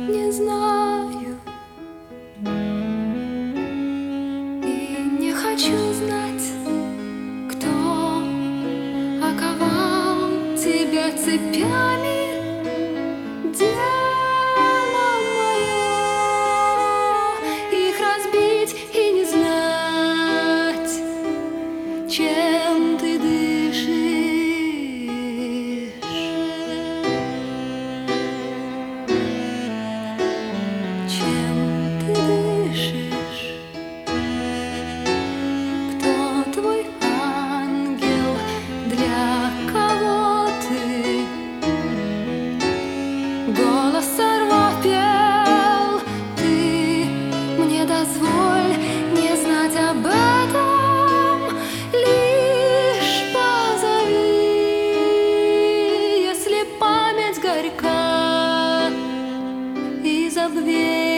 не знаю и не хочу знать, кто оковал тебя цепями. Дело мое их разбить и не знать, чем ты дышишь, чем ты дышишь. Кто твой ангел, для кого ты? Голос сорвав пел, ты мне дозволь не знать об этом, лишь позови, если память горька и забвенье.